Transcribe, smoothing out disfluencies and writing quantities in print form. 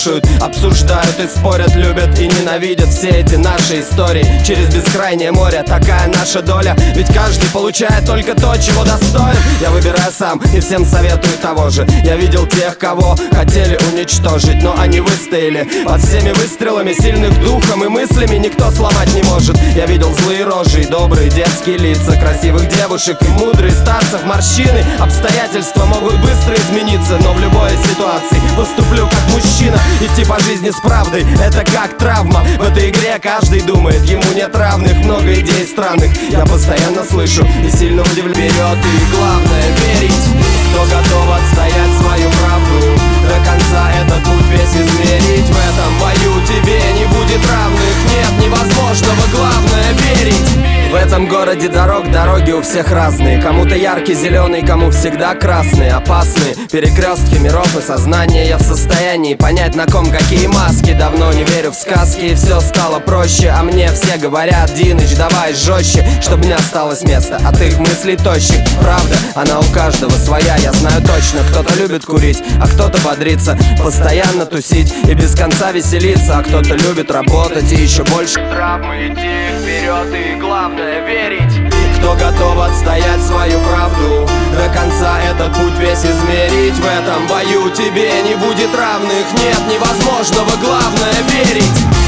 слушают, обсуждают и спорят, любят и ненавидят все эти наши истории. Через бескрайнее море такая наша доля, ведь каждый получает только то, чего достоин. Я выбираю сам и всем советую того же. Я видел тех, кого хотели уничтожить, но они выстояли под всеми выстрелами сильных духом и мыслями никто сломать не может. Я видел злые рожи и добрые детские лица, красивых девушек и мудрые старцев. Морщины, обстоятельства могут быстро измениться, но в любой ситуации поступлю как мужчина. Идти по жизни с правдой — это как травма. В этой игре каждый думает, ему нет равных. Много идей странных я постоянно слышу и сильно удивлен. Вперед и главное верить. Кто готов отстоять свою правду до конца, этот путь весь измерить. В этом бою тебе не будет равных. Нет невозможного, главное верить. В этом городе дороги у всех разные. Кому-то яркий зеленый, кому всегда красный. Опасные перекрестки миров и сознания. Я в состоянии понять, на ком какие маски. Давно не верю в сказки, и все стало проще. А мне все говорят: Диныч, давай жестче, чтобы не осталось места от их мыслей тощих. Правда, она у каждого своя, я знаю точно. Кто-то любит курить, а кто-то бодриться, постоянно тусить и без конца веселиться. А кто-то любит работать и еще больше травмы. Идти вперед и главное верить. Кто готов отстоять свою правду до конца, этот путь весь измерить. В этом бою тебе не будет равных. Нет невозможного, главное верить.